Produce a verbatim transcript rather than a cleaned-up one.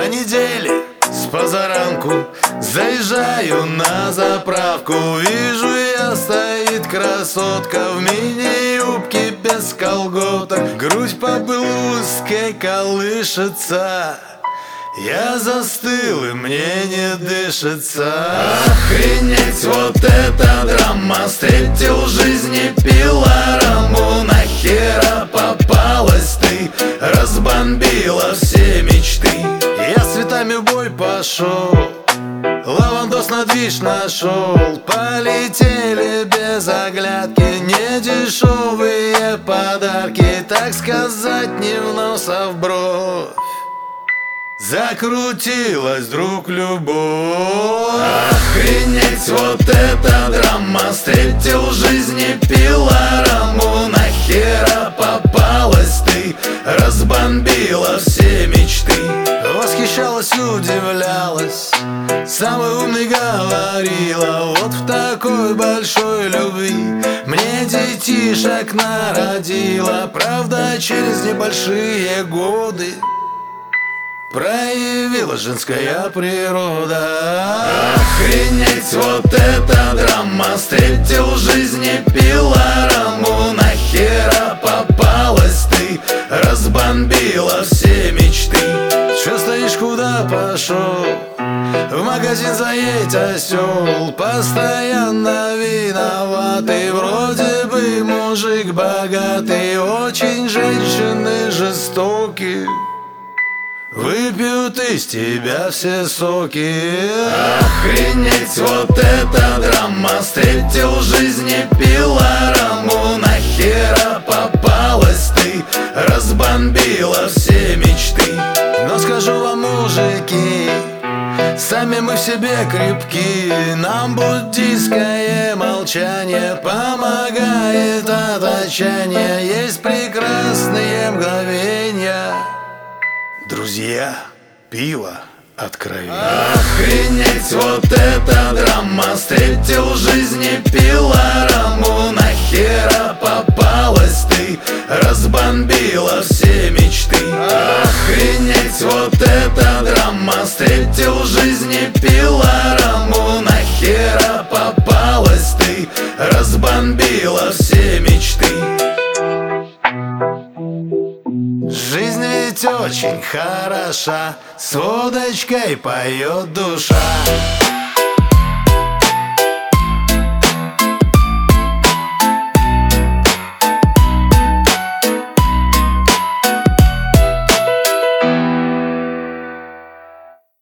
неделе с позаранку заезжаю на заправку. Вижу я, стоит красотка в мини-юбке без колготок. Грудь по-блузской колышется. Я застыл, и мне не дышится. Охренеть, вот эта драма. Встретил в жизни пилораму. Нахера попалась ты, разбомбила все мечты. Я с цветами в бой пошел, лавандос на движ нашел. Полетели без оглядки недешевые подарки, так сказать, не в нос, а в бровь. Закрутилась вдруг любовь. Охренеть, вот эта драма. Встретил в жизни пилораму. Нахера попалась ты, разбомбила все мечты. Восхищалась, удивлялась, самый умный говорила: вот в такой большой любви мне детишек народила. Правда, через небольшие годы проявила женская природа. Охренеть, вот эта драма. Встретил в жизни пилораму. Нахера попалась ты, разбомбила все мечты. Чё стоишь, куда пошел? В магазин заедь, осел. Постоянно виноватый, вроде бы мужик богатый, очень женщины жестокие, выпьют из тебя все соки. Охренеть, вот эта драма. Встретил в жизни пилораму. Нахера попалась ты, разбомбила все мечты. Но скажу вам, мужики, сами мы в себе крепки. Нам буддийское молчание помогает от отчаяния. Есть прекрасные мгновения, друзья, пиво, откровение. Охренеть, вот эта драма. Встретил в жизни пилораму. Нахера попалась ты, разбомбила все мечты. Охренеть, вот эта драма. Встретил в жизни пилораму. Нахера попалась ты, разбомбила все мечты. Жизнь ведь очень хороша, с водочкой поет душа.